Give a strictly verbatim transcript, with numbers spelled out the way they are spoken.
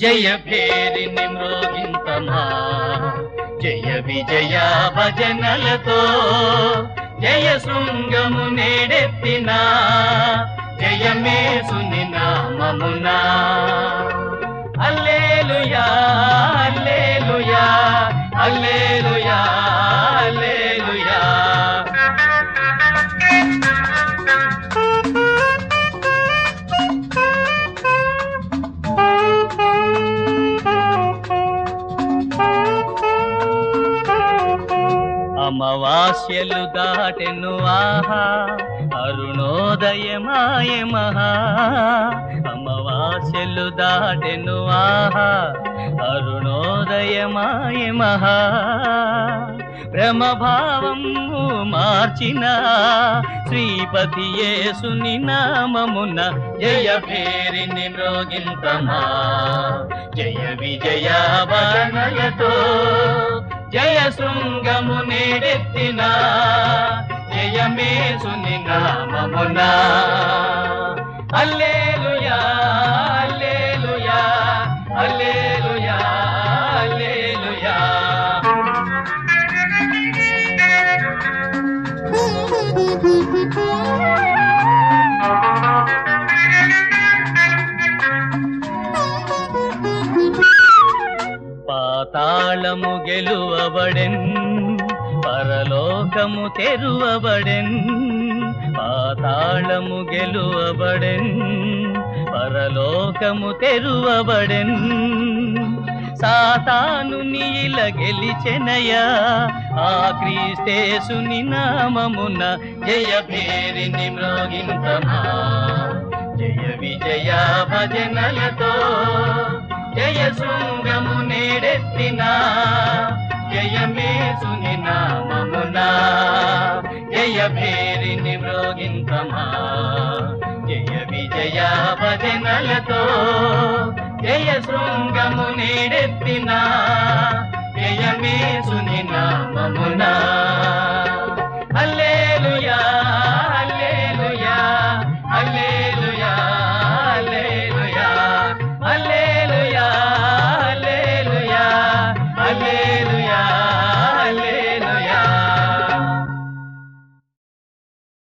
జయ భేరిని మ్రోగింతమా జయ విజయ భజనలతో జయ శృంగము నేడెత్తిన జయమేసుని నామమునా హల్లెలూయా హల్లెలూయా హల్లెలూయా హల్లెలూయా. అమావాస్యలు దాటెను ఆహా అరుణోదయమాయ మహా అమావాస్యలు దాటెను ఆహా అరుణోదయమాయ మహా బ్రహ్మభావము మార్చిన శ్రీపతి యేసుని నామమున జయ భేరిని మ్రోగింతమా జయ విజయ భజనలతో జయ శృంగము నేడెత్తిన జయమేసుని నామమునా హల్లెలూయా హల్లెలూయా హల్లెలూయా హల్లెలూయా. పాతాళము గెలువబడెన్ పరలోకము తెరువబడెన్ పాతాళము గెలువబడెన్ పరలోకము తెరువబడెన్ సాతాను నీల గెలిచెనయా ఆ క్రీస్తేసుని నామమున జయ భేరిని మ్రోగింతమా జయ విజయ భజనలతో జయ శృంగము నేడెత్తిన జయమేసుని నామమునా జయ భేరిని మ్రోగింతమా జయ విజయ భజనలతో జయ శృంగము నేడెత్తిన జయమేసుని నామమునా.